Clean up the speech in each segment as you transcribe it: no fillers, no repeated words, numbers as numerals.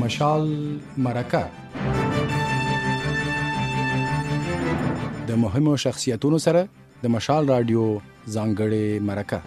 مشال مرکه د مهمو شخصیتونو سره د مشال رادیو ځانګړې مرکه.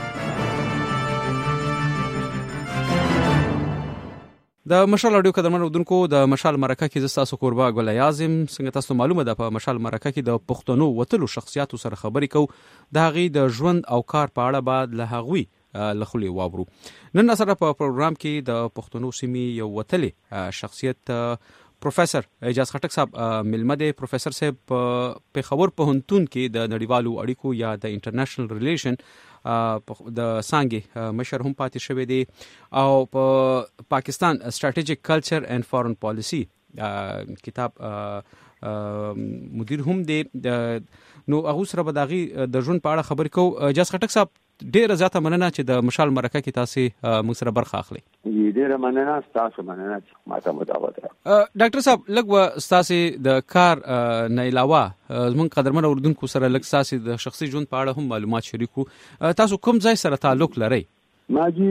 د مشال رادیو قدرمن اودونکو د مشال مرکه کې زستاسو قربا ګل اعظم څنګه تاسو معلومه ده په مشال مرکه کې د پښتنو وتلو شخصیتو سره خبرې کو د هغې د ژوند او کار په اړه بعد له هغوی لخلي واورو. نن سره په پروګرام کې د پښتنو سیمې یو وتلې شخصیت پروفیسور اعجاز خټک صاحب ملمه دی. پروفیسور صاحب په پېښور پوهنتون کې د نړیوالو اړیکو یا د انټرنیشنل ریلیشن د څانګې مشر هم پاتې شوی دی او په پاکستان استراتیجیک کلچر اینڈ فارن پالیسی کتاب مدیر هم دی. نو هغه سره به داغي د ژوند په اړه خبرې کوو. اعجاز خټک صاحب ډیره زیاته مننه چې د مشال مرکه کې تاسو موږ سره برخه اخلي. ډیره مننه تاسو مننه چې ماته مداوت را. ډاکټر صاحب لږ تاسو د کار نه علاوه زموږ قدرمن اوردونکو سره لږ تاسو د شخصي ژوند په اړه هم معلومات شریکو. تاسو کوم ځای سره تعلق لرئ؟ ماجی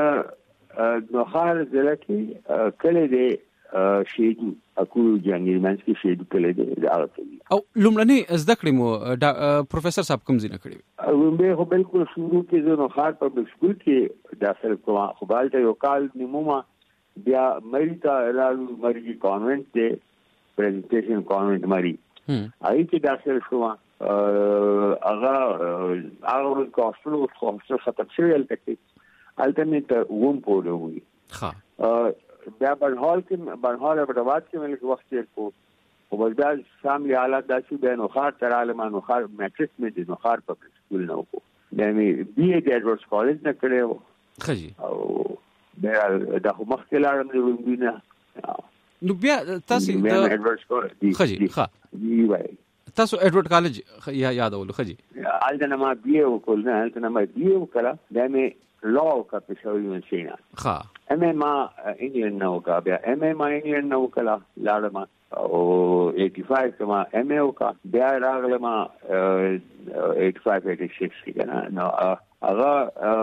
نوخار ضلع کې کله دی شیدو اکو جنګیرمنځ کې شیدو کله دی راغلی او لومړنی زده کړې مو پروفیسور صاحب کوم ځای نه کړی؟ ومبه خو بالکل شروع کې زه نوخار پبلک سکول کې داخل کوم. خو بالته یو کال نیمه بیا مریتا رالو مری کانوینټ دی پریزنټیشن کانوینټ مری آی کې داخل شوم. هغه کاستلو خو ختم شوی البته الټرنیټ ووم پوروي. ها بیا بنحال ابراهاد کې ملک وخت تیر کو او بل فاملی حالات داسې د نوخار تر عالم نوخار میټرک مې د نوخار پبلک سکول نه وکړو. یعنی بي اي د ایډورډز کالج نه کړو. خجی او بیا د مخکې لاړم د وینډینا. نو بیا تاسو د ایډورډز کالج خجی ښه دی وای تاسو ایډورډ کالج یادول خجی الته ما بي اي وکول نه الته ما بي اي وکړه د مې لا کا پېښور یونیورسيټي نه ها ام ام انډین نو کا بیا ام ام انډین نو کلا لاړم او 85 کما ام او کا بیا راغلم 85 86 کې نو هغه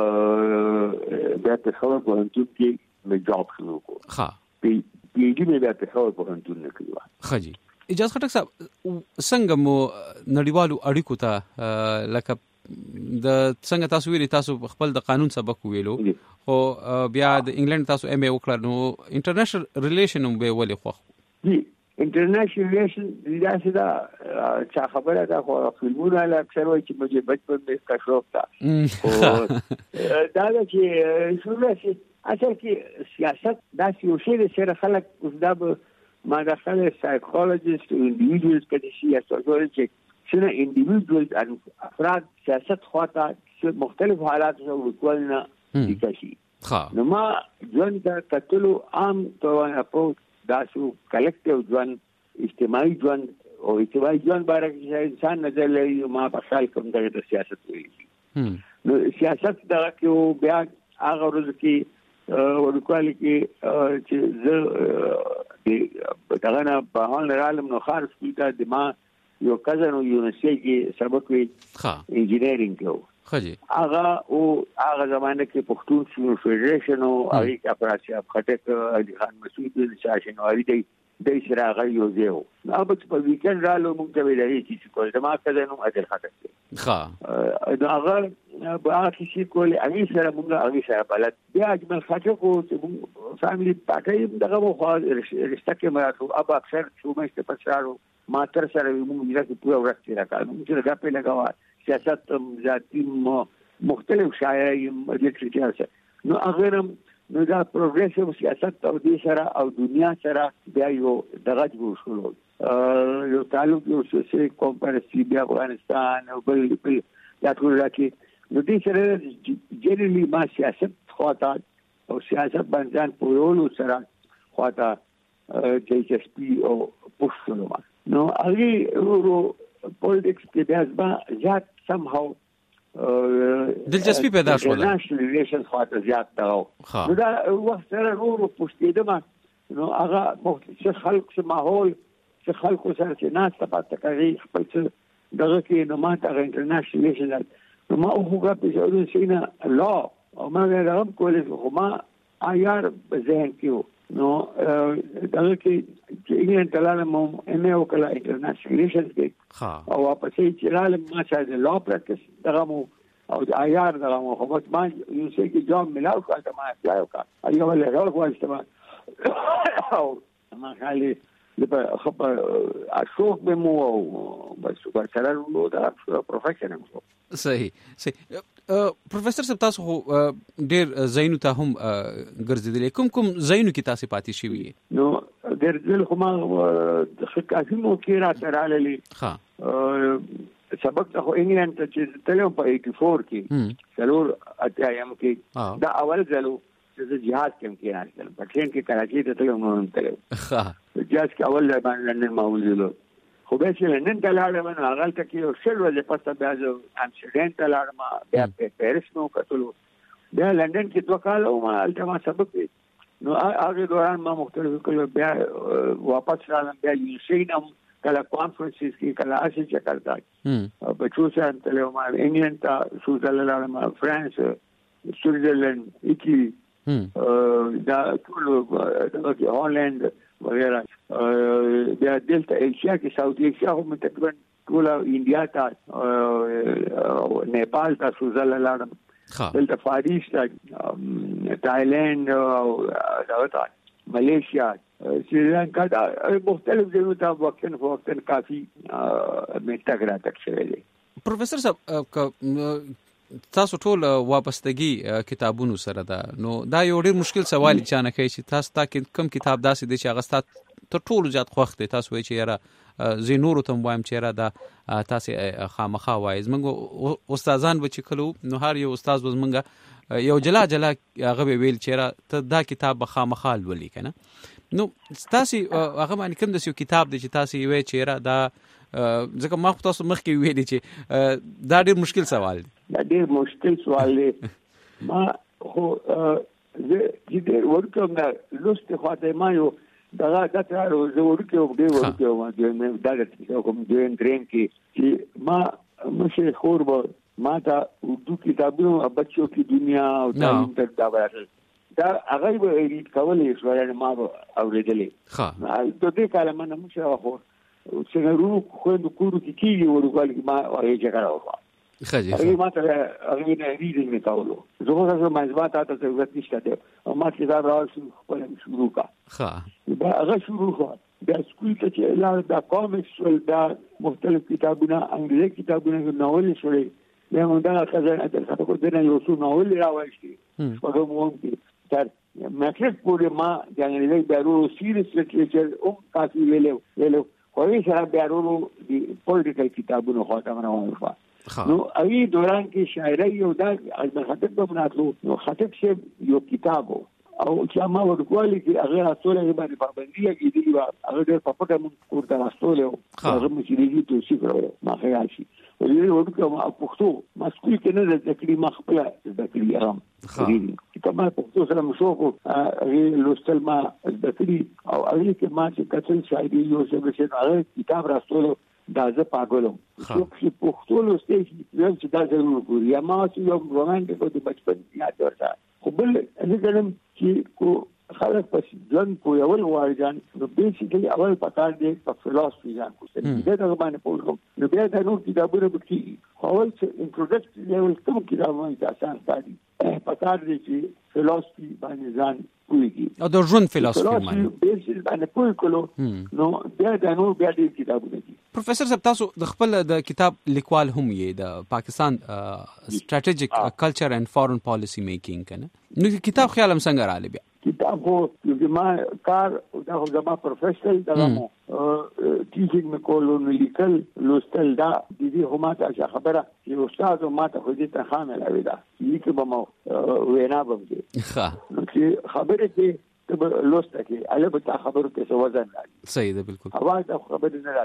بیا په خبر پوهنتون کې مې جاب شروع کړ. ها پی ایچ ډي مې بیا په خبر پوهنتون نه کړو. خجی اجازه خټک صاحب څنګه مو نړیوالو اړیکو ته لکه د څنګه تاسو ویلي تاسو خپل د قانون سبق ویلو خو بیا د انګلند تاسو ام ای وکړه نو انټرنیشنل ریلیشن هم به ولې خوښ دي. انټرنیشنل ریلیشن دا چې خبره ده خو فلمونه لا اکثر وایي چې مجھے بچپن میں کا شوق تھا او دا چې شروع شي اصل کې سیاست دا یو شی د سره خلک اوس دا ما داخله سایکولوژیست او انډیویډوالز کې سیاست چې څنګه انډیویډوالز افراد سیاست خواته مختلف حالات سره وکولنه دي. نو ما ژوند ته کتلو عام توانه اپروچ داسو کلیکټیو ژوند اجتماعي ژوند او اجتماعي ژوند باره کې انسان نظر لري. ما په خیال کوم دغه سیاست ویلي نو سیاست دغه کې بیا هغه ورځ کې ورکوالي کې چې زه دغه نه په هان عالم نو خارج کیته د ما یو کزن یونیورسيټي کې سبق وی انجینیرینګ کوي. خجی هغه زمانه کې پښتون سیمو فدریشن او هغه اپراتیا خټک علي خان مسعود د شاشنواری د سراغ یو زیو هغه په ویکند رالو موږ ته ویلای چې کول د ما کزنو اجل خټک ښه دا هغه به هغه کول هغه سره موږ هغه سره بلد بیا اجمل خټک او فامily پټای دغه خو رشتہ کې مراتو اب اکثر شومه پسارو ما تر سره موږ یې پورا ورته راکړو موږ دا په لګاوه سیاست ذاتی مختلف شایعه لیټریچر نو هغه نو دا پروګریسیو سیاست او د سره او دنیا سره بیا یو دغه جوړ شو یو تعلق یو سوسي کمپارسي بیا افغانستان او بل دا ټول راکې نو دې سره جنرالي ما سیاست خواته او سیاست باندې پورولو سره خواته چې سپي او پوښتنه نو هغه پولیټکس کې بیا ځما زیات somehow دلچسپي پیدا شوه. نېشنل ریلیشن خاطر زیات دا نو دا وخت سره ورو پوښتېدم نو هغه مختلف خلق څه ماحول څه خلق سره چې ناس ته کوي خپل څه دغه کې نو ما ته انټرنیشنل ریلیشن نو ما هغه په ځای سینا لا او ما راغم کولې خو ما عیار په ذهن کې نو دا کې انګلند تلاله مو ام او کلا انټرنیشنل ریلیشنز کې او واپس چې لاله ما چې لا پریکټس دغه مو او عیار دغه مو خو ما یو څه کې جام ملاو کړه ما اپلای وکړ ایو له غوړ کوښته او ما خالي د خبر اشوف به مو بس ورسره نو دا پروفیشنل صحیح پروفیسور صاحب تاسو ډیر زینو ته هم ګرځیدل کوم زینو کې تاسو پاتې شوی نو ګرځل خو ما د کافي مو کې را ترالې ها سبق ته انګلند ته چې تلم په 84 کې ضرور اتیایم کې دا اول ځلو چې جهاد کې راځل په ټرین کې کراچي ته تلم نو تلم ها جهاد کې اول باندې لندن ما وځلو خو به چې لندن ته لاړم نو هغه ته کې یو شل ورځې پسته بیا زه امسټرډام ته لاړم بیا په پیرس نو کتلو بیا لندن کې 2 کال ما الټما سبق نو هغه دوران ما مختلف کلو بیا واپس رالم بیا یونیسینم کله کانفرنسز کې کله اسی چکر تا په چوسان ته له ما انګلند ته سوزرلند فرانس سویټزرلند ایټلی دا ټول د هالند وغیرہ بیا دلته ایشیا کې ساوث ایشیا هم تقریبا ټول انډیا ته نیپال ته سوزرلند دلته فاریس ته تایلند او دغه ملیشیا سریلانکا دا مختلف ځایونو ته وختن کافی میټاګرا تک شوی دی پروفیسور صاحب تاسو ټول واپستګي کتابونو سره دا نو دا یو ډیر مشکل سوال چې نه کوي چې تاسو تا کوم کتاب داسې دی چې هغه ستاسو ته ټول زیات خوښ دی تاسو وایي چې یاره زه نور ته وایم چې یاره دا تاسو خامخا وایي زمونږ استادان به چې کلو نو هر یو استاد زمونږ یو جلا هغه ویل چې یاره ته دا کتاب به خامخا ولولي کنه نو تاسو هغه باندې کوم د یو کتاب دی چې تاسو وایي چې یاره دا ځکه ما تاسو مخکې ویلي چې دا ډیر مشکل سوال دی دا ډیر مشکل سوال دی ما خو زه ډیر ورکوم دا لوست خواته ما یو دا کتار زه ورکوم ډیر ورکوم ما دا کوم دویم ټرین کې چې ما مشه خور ما ته اردو کتابونو بچو کی دنیا او تعلیم تک دا ورته دا هغه به ریډ کولې سوال ما اوریدلې ها د دې کلمه نه مشه خو څنګه خو د کورو کې کیږي ورغال کې ما وایي چې کاروه خجي هغه ما ته هغه نه ریډینګ وکاولو زه هغه مزبات ته ضرورت نشته ده او ما چې دا راځي خپل شروع کا ها دا هغه شروع کا د سکول ته چې لا دا کومکس ول دا مختلف کتابونه انګلیسي کتابونه ناول شوړي دا موږ دا خزانه ته څه کو دنه یو څو ناول راوړشي هغه مو تر مټریک پورې ما د انګلیسي بیرو سیریس لټریچر او کافي ویلو خو یې سره بیرو د پولیټیکل کتابونو خاطر نه وایي نو اوی دوران کې شاعري یو دا از خطب په مناتلو نو خطب شه یو کتابو او چې ما ورکوالي کې هغه اصله باندې پابندي کېدلی و هغه د پپټه مون کوړه راستول هغه مې چې دې توصیف کړو ما خیال شي ولې ورکوم پښتو مسکول کې نه د تکلیف مخبله د کلیام کتاب ما پښتو سره مشوکو هغه لوستل ما د کلی او هغه کې ما چې کتل شاعري یو څه چې هغه کتاب راستول دا زه پاګلم چې پښتو لوستې چې دا ضرور ګوري یا ما چې یو رومانټیک د بچپن یاد ورته خو بل زه ګرم چې کو خلک پس ځن په یو وایجان نو بیسیکلی اول پکار دی په فلسفي ځان کو څه دا باندې پوښتنه نو بیا دا نو کتابونه بکې اول چې انټروډکټ لیول کوم کتابونه تاسو ته پکار دی چې فلسفي باندې ځان کوي او د ژوند فلسفي باندې بیسیکلی باندې کوی کولو نو بیا دا نو بیا دې کتابونه دي پروفیسور صاحب تاسو د خپل د کتاب لیکوال هم یې د پاکستان سټریټیجیک کلچر اینڈ فورن پالیسی میکینګ کنه نو کتاب خیال هم څنګه رااله بیا کتاب خو ما کار دا خو زما پروفیشنل دا مو ټیچینګ مې کولو نو لیکل لوستل دا د دې هم ته خبره چې استاد ما ته خو دې ته خامل اوي دا لیکه به مو وینا به ښه چې خبره کې ته لوسته کې اله به خبرو کې څه وزن راځي صحیح ده بالکل اواز د خبرې نه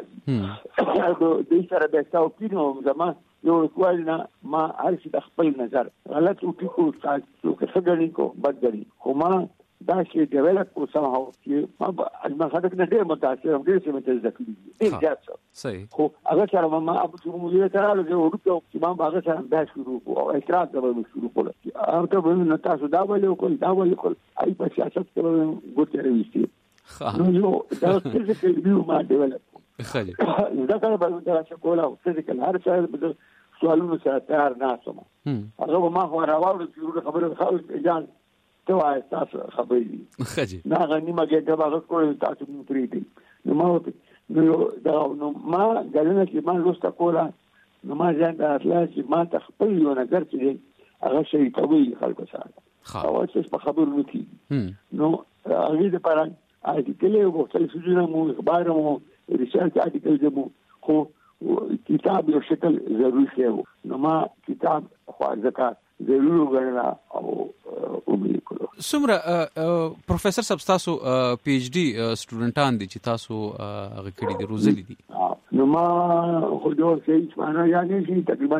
راځي د سره د تاسو کینو زما یو کوالنا ما هر څه د خپل نظر غلط او ټکو تاسو کې څنګه کو بدګنی خو ما دا چې ډیولپ کو سم هاو چې ما خدای نه ډېر متاثر هم ډېر څه مته ذکر دي ډېر صحیح خو هغه سره ما ابو شروع ته راځي ورته چې ما هغه سره بحث شروع او اعتراض کوم شروع کړ هغه ته به نو تاسو دا ولې ای په سیاست کې ګوتې راوستي نو یو دا فزیکل ویو ما ډیولپ خالي دا کار به دا څه کولا او فزیکل هر څه سوالونو سره تیار نه سم هغه ما خو راوړل چې خبره خالص اجازه ته وای تاسو خبرې دي خجي دا غني ما کې دا هغه کول تاسو مو پریدي نو ما دا نو ما غلنه چې ما لوسته کولا نو ما ځان دا اصله چې ما تخپل یو نظر چې هغه شي کوي خلکو سره او چې په خبرو کې نو هغه د پاره آرټیکل یو څه سوجنه مو اخبار مو ریسرچ آرټیکل مو خو کتاب یو شکل ضروري شی نو ما کتاب خو ځکه ضروري وګڼله او امید کړو. څومره پروفیسور صاحب تاسو پی ایچ ډي سټوډنټان دي چې تاسو هغه کړي دي روزلي دي؟ نو ما خو دا چې معنا یعنی چې تقریبا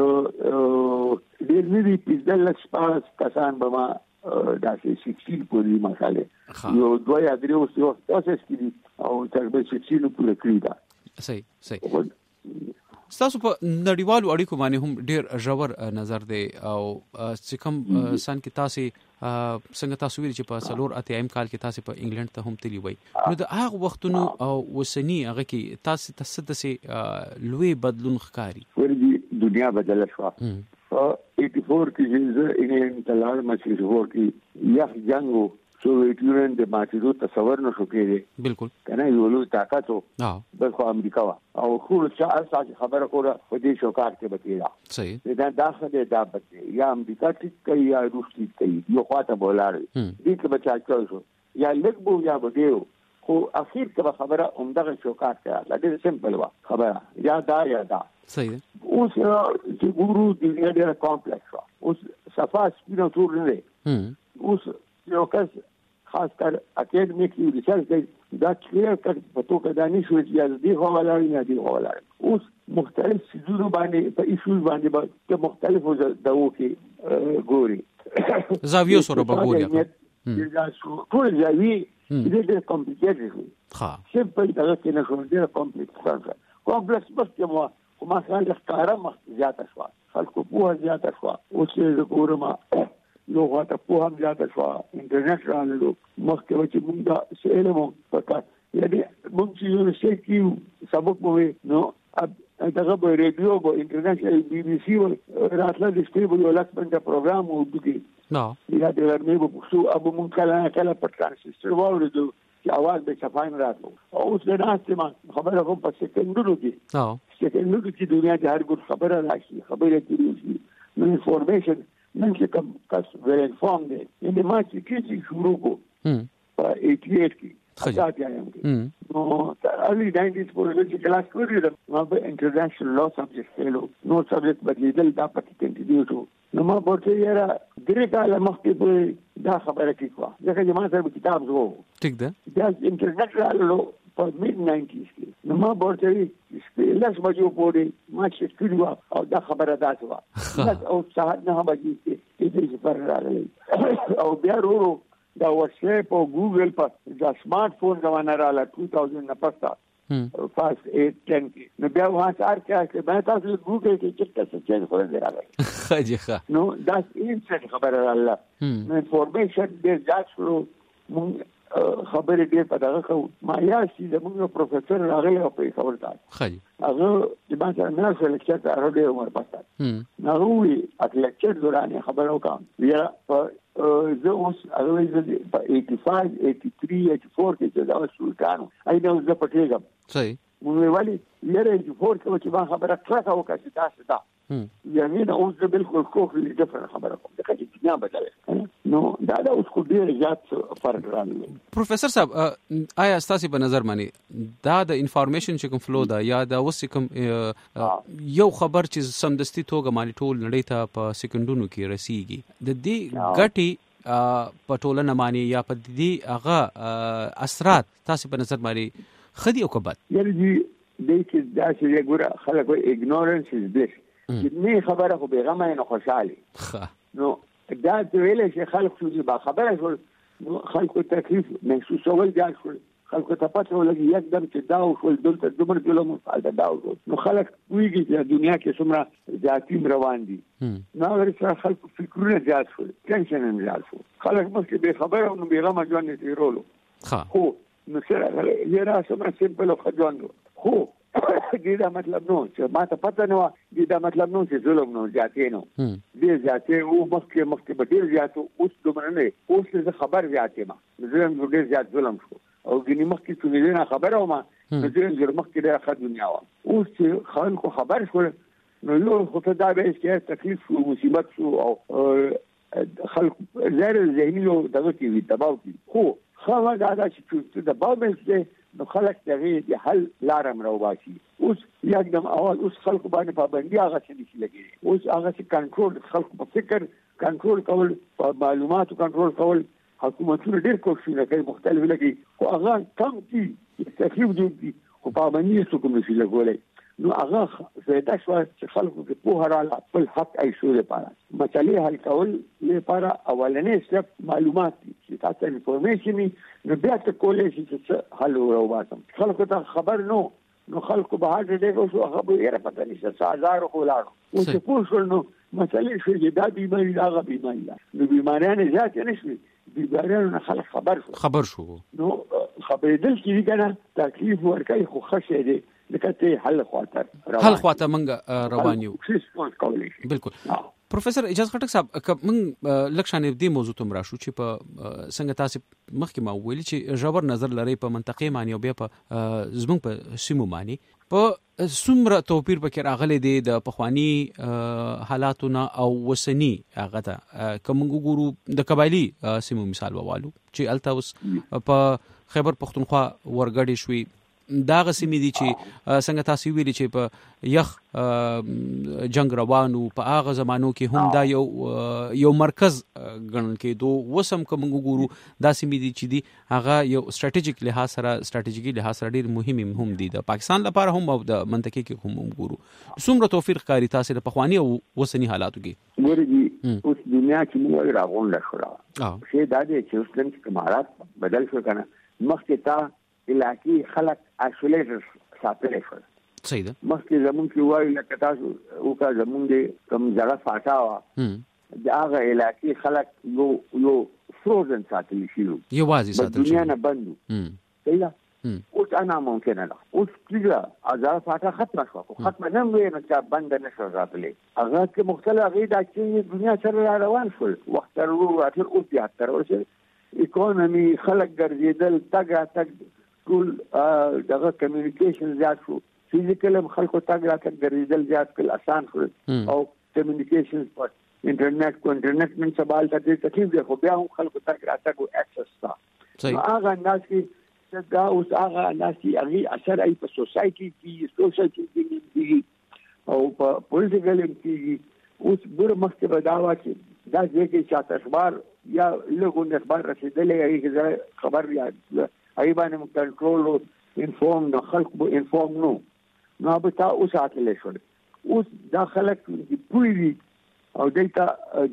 ډېر نه دي پنځلس پاس کسان به ما داسې 16 پورې مساله یو دوه یا درې اوس یو تاسو کې او تقریبا 16 پورې کړی دا صحیح تاسو په نړیوالو اړیکو باندې هم ډېر ژور نظر دی او چې کوم سن کې تاسو څنګه تاسو ویل چې په سلور اتیم کال کې تاسو په انګلند ته هم تللی وای نو د هغه وختونو او وسنی هغه کې تاسو تاسو لوی بدلون ښکاری ورګي دنیا بدله شو 84 کې چې انګلند ته لاړم چې 84 کې یخ جنگو سوویت یونین د ماتیدو تصور نشو کېږي بالکل کنه یو لوی طاقت وو بل خو امریکا وا او خو چې خبره کوله په دې شوکار کې بکیلا صحیح دا داخله دا بچي یا امریکا ټیک کوي یا روس ټیک کوي یو خواته بولاره دې کې بچا شو یا لګبو یا بګیو خو اخر کې خبره عمدغه شوکار کې لږ سمپل وا خبره یا دا صحیح اوس چې ګورو دنیا ډېر کمپلیکس وا اوس صفه سپینو تور نه اوس یو کس خاص کر اکیډمیک ریسرچ دا کلیر کړ په توګه دا نشو چې دې هو ولاړ نه دی هو ولاړ اوس مختلف سيزونو باندې په ایشوز باندې په مختلفو دغو کې ګوري زاویو سره وګوري دا ټول زاویې دې کمپلیکیټډ ها سمپل دا کې نه شو دې کمپلیکس بس ما خلک ښکارا مخ زیاته شو خلکو په زیاته شو او چې ګورما یو غاټه په هم زیاته شو انټرنیټ رانلو مخکې چې موږ دا علم وکړ یعنی موږ چې یو شی کیو سبق مو نو دغه په ریډیو په انټرنیټ بي بي سي راتله د سټیبل یو لاکمنټ پروګرام وګورئ نو دا د ورمې په پښتو ابو مونږ کله په ترانزیسټر واورېدو چې اواز به صفاین راتلو او اوس د ناستما خبره کوم په سکندونو کې سکندونو کې دنیا د هر ګډ خبره راشي خبره کیږي نو انفارمیشن نن چې کوم کس ویل انفارم دی ان د ماچ کې شروع کو په 88 کې خاصه نو اarly 90s پورې چې کلاس کړی ما په انټرنیشنل لا سبجیکټ فیلو نو سبجیکټ بدلیدل دا پکې کنټینیو شو نو ما ورته یاره درې کاله مخکې په دا خبره کې کوه ځکه ما سره کتاب زو ټیک ده دا انټرنیټ رالو په mid 90s کې نو ما ورته لاس بجو پورې ما چې کړی او دا خبره داسې و او ساعت نه بجې چې پر راغلی او بیا ورو دا واتساپ او ګوګل په دا سمارټ فون زمانه رااله 2000 نه پسته فاست 8 10 نو بیا واه چې به تاسو ګوګل کې چې څه څه خبره راغلی خاجي ښه نو دا انسان خبره رااله نو انفارمیشن ډیر ځات شو مونږ خبرې ډېر په دغه خو ما یاسي د موږ پروفیسور راغلی او په خبر تا خاجي هغه د ما سره نه څه لیکچر ته راغلی عمر پاسه نو وی اته لیکچر دوران خبرو کوم بیا زه اوس هغه په 85 83 84 کې دا سلطان اې نو زه پټېږم صحیح مونږ ویلي یاره 84 کې چې ما خبره کړه او کړه تاسو دا یعنی نو اوس بالکل کوخ ډیفرنٹ خبره کوم دا چې دنیا بدله نو دا اوس کو ډیر زیات فرق راغلی پروفیسور صاحب آیا تاسو په نظر باندې دا د انفارمیشن چې کوم فلو دا یا دا اوس کوم یو خبر چې سمدستي توګه مالي ټول نړۍ ته په سکندونو کې رسیږي د دې ګټي په ټولنه باندې یا په دې هغه اثرات تاسو په نظر باندې خدي او کبد یعنی دې چې دا چې ګوره خلک اګنورنس از بلیس نه خبره خو بیغمه نه خوشاله نو دا ویل چې خلک چې با خبره شول نو خلکو تکلیف محسوسول جال شول، خلکو ته پته ولګي یکدم چې دا وشول دلته دومره ظلم وشول دا وشول. نو خلک ویږي چې دنیا کې څومره زیاتیم روان دي. نو ورسره خلکو فکرونه زیات شول، ټینشن هم زیات شول، خلک مخکې بې خبره او بې غمه ژوند یې تېرولو. خو نو سره یې را څومره سمپل او ښه ژوند و. خو دې دا مطلب نو چې ما ته پته نه وه، دې دا مطلب نو چې ظلم نو زیاتې نو ډېر زیاتې و، مخکې به ډېر زیات و، اوس دومره نه. اوس زه خبر زیات یم، ظلم ډېر زیات ظلم شو او ګینې مخکې چې نه خبره وم نو ظلم زر مخکې ډېره ښه دنیا وه. اوس چې خلکو خبر شول نو یو خو ته دا به چې تکلیف شو، مصیبت شو او خلکو زیر ذهني او دغه کې وي دباو کې. خو ښه دا ده چې دباو مې نو خلک دغه د حل لارم راوباسي. اوس یکدم اول اوس خلکو باندې پابندي هغه څه نشي لګي، اوس هغه څه کنټرول خلکو په فکر کنټرول کول، په معلوماتو کنټرول کول حکومتونه ډېر کوششونه کوي مختلف لګي، خو هغه کم دي تکلیف دي خو پابندي څوک نشي لګولای. نو هغه زیاده شو چې خلکو کې په هر حال خپل حق ایښو لپاره مسلې حل کول لپاره اولنې سټپ معلومات دي چې تاسو انفارمیشن نو بیا ته کولای شئ چې حل وروباسم. خلکو ته خبر نو خلکو به هغه ډېر شو، هغه به یې پته نشته 1000 خو لاړو. اوس چې پوه شول نو مسلې شو چې دا بیماری دا هغه بیماری ده، نو بیماریان زیات نه شي، بیماریان خلک خبر شو نو خبرېدل چې کنه تکلیف ورکړي خو ښه دی لکه ته حل خواته منګه روان یو. بالکل پروفیسور اجازه خټک صاحب موږ لکشانې دې موضوع ته راشو چې په څنګه تاسو مخکې ما ویلي چې ژور نظر لري په منطقې معنی او بیا په زموږ په سیمو معنی په څومره توپیر پکې راغلی دی د پخوانی حالاتونه او وسنی هغه ته کوم ګورو د قبایلی سیمو مثال ووالو چې الته اوس په خیبر پختونخوا ورګړې شوي دا غسیمې دي چې څنګه تاسو ویلي چې په یخ جنگ روانو په هغه زمانو کې هم دا یو مرکز ګڼل کېدو. وسم کوم ګورو دا سیمې دي چې دي هغه یو استراتیژیک لحاظ سره ډېر مهم هم دي د پاکستان لپاره هم او د منطقې کې هم ګورو. څومره توفیق کاری تاسو د پخوانی او وسنی حالاتو کې ګوري اوس دنیا کې موږ راغونډه شو شي دا دي چې اوس د کمالات بدل شو کنه مخکې تا علاقی خلق آیسولیټر ساتل شول. صحیح ده. مخکې زمون کې وایي لکه تاسو وکا زمون دې کوم ځای فاټاوا دا هغه علاقی خلق یو فروزن ساتل شي یو واځي ساتل دنیا نه بندو. صحیح ده. اوس انا ممکن نه اوس کیږي ازار فاټا ختم شو، ختم نه وي نو چې بند نه شو راتلې هغه کې مختلف غیدا چې دنیا سره روان شول وخت ورو اتر اوس بیا تر ورسې اکونومي خلق ګرځیدل تګ ټول دغه کمیونیکیشن زیات شو، فزیکل خلکو تګ راتګ ګرځیدل زیات کل آسان شو او کمیونیکیشن پر انټرنیټ من سوال ته تکلیف دی خو بیا هم خلکو تګ راتګ او اکسس تا. هغه ناس کې دا اوس هغه ناس کې هغه اثر ای په سوسایټي کې سوسایټي کې او په پولیټیکل کې اوس ګور مخکې بداوا چې دا ځکه چې اخبار یا لګون اخبار رسیدلې هغه خبر یا ای باندې کنټرول او انفورم نو خلق به انفورم نو به تا اوس اتلې شو. اوس دا خلک د پوری او دلته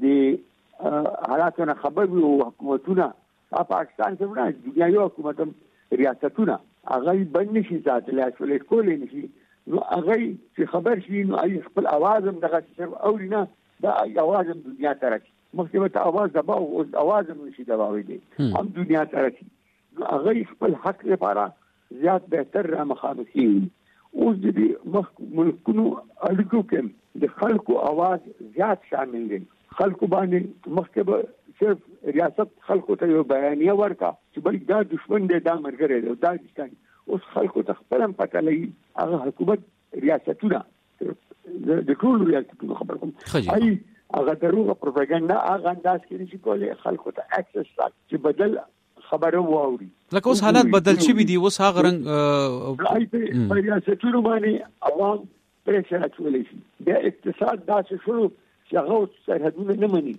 د حالاتونو خبر او حکومتونه په پاکستان کې ونه دنیا یو حکومت ریاستونه هغه باندې شي ځاتلې شولې کولې نشي نو هغه چې خبر شي نو ای خپل आवाज هم دغه څه او نه دا आवाज هم دنیا ته راځي مخکې ته आवाज دبا او आवाज هم نشي دباوي دي هم دنیا ته راځي هغه خپل حق لپاره زیات بهتر را مخابخي. اوس د ملکونو اړیکو کې د خلکو आवाज زیات شامل دي. خلکو باندې مخکې به صرف ریاست خلکو ته یو بیانیه ورکا چې بل دا دشمن دی دا مرګره دی دا دي. اوس خلکو ته خپل هم پته لګي هغه حکومت ریاستونه د ټول ریاستونو خبر کوم ای هغه دروغه پروپاګاندا هغه انداز کې نشي کولای خلکو ته اکسس چې بدل خبره واوري لکه اوس حالات بدل شي دي اوس هغه رنګ په ریاستونو باندې عوام پریشر اچولې شي د اقتصاد داسې شروع چې هغه سرحدونه نه مني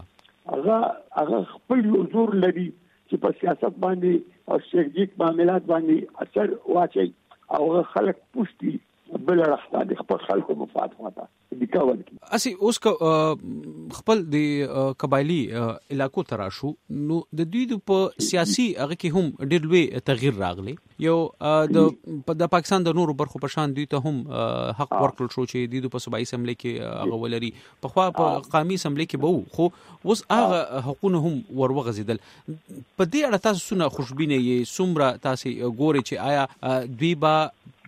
هغه خپل یو زور لري چې په سیاست باندې او استراتیژیک معاملات باندې اثر واچي او خلک پوښتي بل راځي خپل خلکو مفاد وته دکاول کی اسی اوس خپل د قبایلی علاقو تراشو نو د دوی په سیاسي هغه کې هم ډېر لوی تغییر راغلی یو د پاکستان د نورو برخو په شان دوی ته هم حق ورکړل شو چې د په صوبایي اسمبلی کې هغه ولري په خوا په قومي اسمبلی کې به خو اوس هغه حقونه هم ورغزیدل په دې اړه تاسو څونه خوشبینه یې څومره تاسو ګوري چې آیا دوی با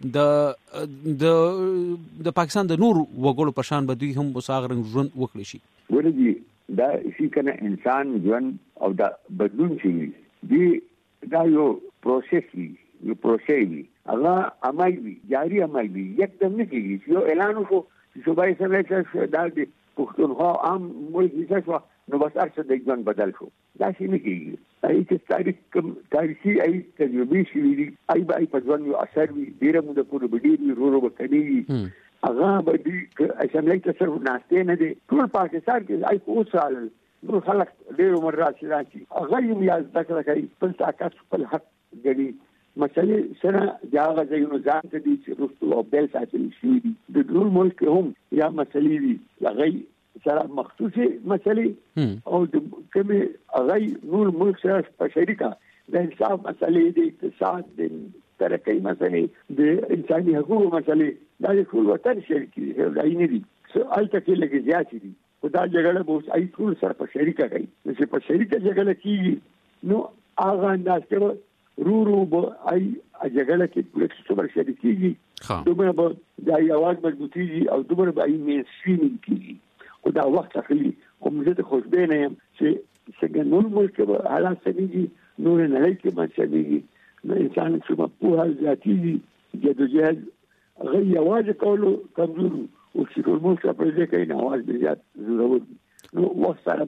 د پاکستان د نور وګړو په شان به دوی هم وساغرنګ ژوند وکړي شي ولې دا شي کنه انسان ژوند او دا بدلون شي دی دا یو پروسس یو پروسې هغه عمل وي جاری عمل وي یکدم نه کیږي یو اعلان وکړو چې صوبایي اسمبلی چې دا د پښتونخوا عام ملک شو نو بس ارڅ د ژوند بدل شو دا شي نه کیږي ای چې تاریخي ای تجربه شي وي ای به په ژوند یو اثر وي ډیره موږ په ډیری ورو وکړي هغه به د اسمبلی ته سره ناشته نه دي ټول پاکستان کې ای کو سال نو خلک ډیر عمر راشي هغه یې یاد تکړه کوي په تاکات خپل حق غړي مسلې سره دا غوښنه ځان ته دي چې رښتو او بل ساتل شي د ټول ملک هم یا مسلې دي لغوي سره مخصوصي مسلې او د کومه هغه نور ملک سره په شریکه د انصاف مسلې د اقتصاد د ترقۍ مسلې د انساني حقوقو مسلې دا ټول وطن شریک دي دا نه دي الته کې لګي زیات دي خدای جګړه به ای ټول سره په شریکه کوي چې په شریکه جګړه کیږي نو هغه انداز کې رو به ای جګړه کې پولیس سره شریکيږي دومره به د یواد مضبوطیږي او دومره به ای مینستریم کیږي او دا وخت اخلي کوم زه ته خوشبینه یم چې څنګه نور ملک به حالات سمېږي نور نه لای کې مسلېږي نو انسان چې په هر ذاتي جدوجہد غي یواز کولو کمزور او چې ټول ملک په دې کې نه आवाज به زیات ضرورت نو وخت سره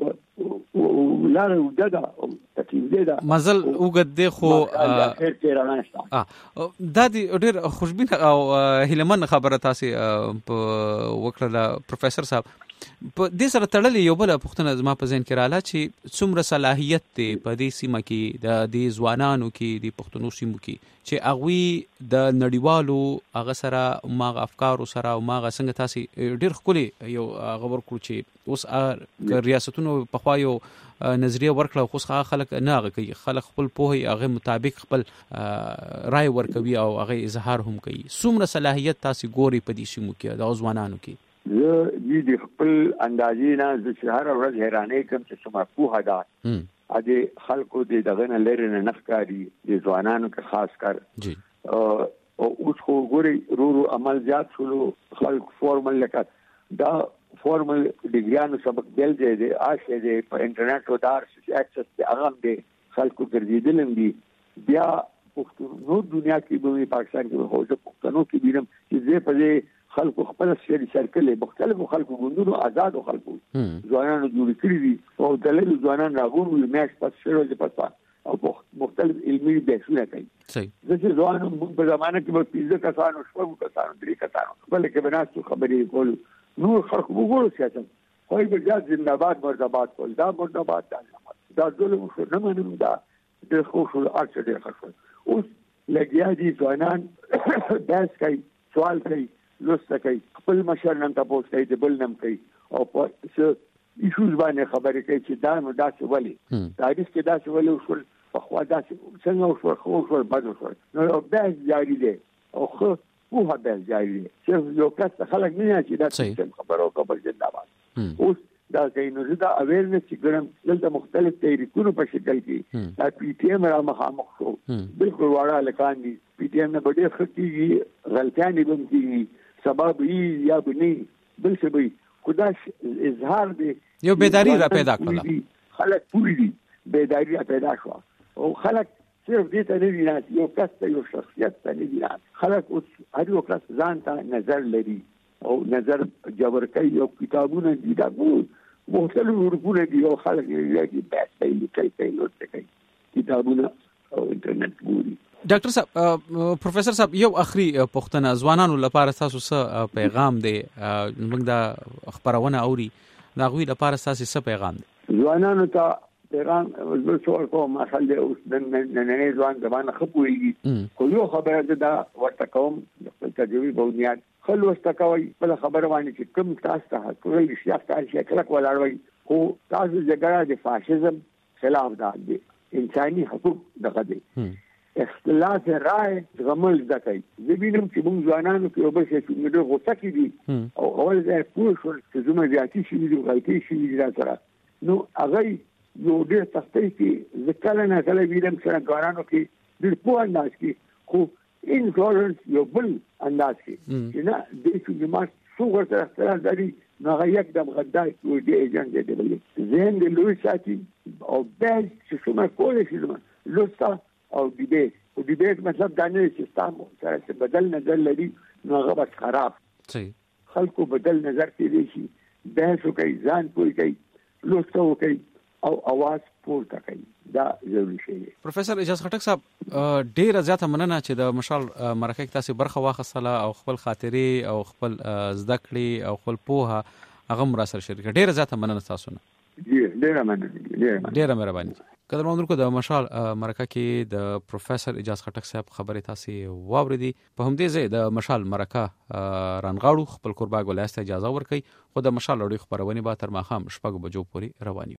به لاره وګدا او تکلیف ده مزل وګد دی خو خیر تیر نه دا دی ډېر خوشبینه او هیلمن خبره تاسو په وکړه پروفیسور صاحب په دې سره تړلې یو بل پوښتنه زما په ذهن کې رااله چې څومره صلاحیت دی په دې سیمه کې د دې ځوانانو کې د پښتنو سیمو کې چې هغه د نړیوالو هغه سره ماغه افکار سره او ماغه څنګه تاسو ډېر خولي یو خبر کړو چې اوس ریاستونو په خوا یو نظریه ورکړه خو خلک نه هغه کوي خلک خپل پوهه هغه مطابق خپل رائے ورکوي او هغه اظهار هم کوي څومره صلاحیت تاسو ګوري په دې سیمو کې د ځوانانو کې زه د خپل اندازې نه د شهر ورځ حیرانې کوم چې څومره پوهه ده ا دې خلکو د دغه نه لري نه نخکاری د ځوانانو کې خاص کر جی او اوس خو ګوري رو عمل زیات شلو خلک فورمل لکه دا فورمل ډیګریانو سبق بل دی آشه دی په انټرنیټ او دار اکسس ته هغه دی خلکو ګرځیدل دي بیا پښتون دنیا کې به پاکستان کې هو د پښتنو کې بیرم چې زه په دې خلکو خپل سری سرکل مختلفو خلکو غوندونو آزاد خلکو ځوانانو جوړ کړی دي او دلته ځوانان راغون میاش پات شروع دي پتا او مختلف علمي بحثونه کوي صحیح ځکه ځوانانو په زمانه کې به 15 کسانو شپږ کسانو درې کسانو بل کې بناسو خبرې کول نور خلکو وګورو سیاست خو به جات زنده‌باد مرزباد کول دا مرزباد دا ظلم شو نه منم دا د خوشو ارچ ډېر خاص اوس لګیا دي ځوانان بحث کوي سوال کوي لوسته کوي خپل مشر نن تاسو کوي د بل نم کوي او په څه ایشوز باندې خبرې کوي چې دا نو داسې ولي تاریخ کې داسې ولي وشول په خوا داسې څنګه وشول خو وشول بد وشول نو بحث جاری دی او خو په بحث جاری دی چې یو کس خلک نه چې دا څه خبرو کوي زنده‌باد اوس دا کینو دا اویرنس چې ګرم دلته مختلف تحریکونو په شکل کې دا پی ټی ایم را مخامخ شو بالکل واړه لکان دي پی ټی ایم نه ډېر خطي غلطیاں دي کوي سبب یا بني بل څه وي خداش اظهار دي یو بیداری را پیدا کړل خلک پوری دي بیداری را پیدا شو او خلک صرف دې ته نه دي یو کس ته یو شخصیت ته نه دي خلک اوس هر یو کس ځان ته نظر لري او نظر جبر کوي او کتابونه دي دا مختلف ورکونه دي او خلک یې بحث کوي کتابونه او انټرنیټ ګوري ډاکټر صاحب پروفیسور صاحب یو اخري پوښتنه ځوانانو لپاره تاسو څه پیغام دی موږ دا خبرونه اوري دا غوي لپاره تاسو څه پیغام دی ځوانانو ته پیغام زه څور کوم مثلا د اوس د نننې ځوان زمانه خپويږي خو یو خبره ده ورته کوم د تجربه بنیاد خلوسته کوي بل خبره باندې چې کوم تاسو ته کوي شیخ تاسو کلک ولاړوي خو تاسو جګړه د فاشیزم خلاف ده دي انساني حقوق دغه دي اختلاف رائے غمل دکای زبینم چې موږ ځوانانو کې وبس چې موږ غوسه کې دي او اول ځای پوه شو چې زموږ ځاتي شي دي غلطي شي دي سره نو هغه یو ډېر تختې کې ځکه نه کله ویلم چې ځوانانو کې د په انداز کې خو انټولرنس یو بل انداز کې چې نه د چې ما څو ورته اختلاف لري نو هغه یک د غدای او د ایجنټ دی بل زين د لوی ساتي او بل چې څومره کولای شي لوستا او ډیبیټ مطلب دا نه چې تاسو سره بدل نظر لري نو هغه بس خراب صحیح خلکو بدل نظر کې شي بحث کوي ځان کوي لوستو کوي او आवाज پورته کوي دا ضروري شی دی. پروفیسور اجاز خټک صاحب ډیر زیاته مننه چې د مشال مرکه کې تاسو برخه واخصله او خپل خاطرې او خپل زده کړې او خپل پوهه هغه مراسل شریک ډیر زیاته مننه تاسو نه. ډیر مننه ډیر مهرباني. قدرمنونکو د مشال مرکه کې د پروفیسور اجاز خټک صاحب خبرې تاسو واوریدي. په همدې ځای د مشال مرکه رانغاړو خپل قربا ګولایسته اجازه ورکړي خو د مشال لړۍ خبرونه به تر ماښام 6 بجو پورې رواني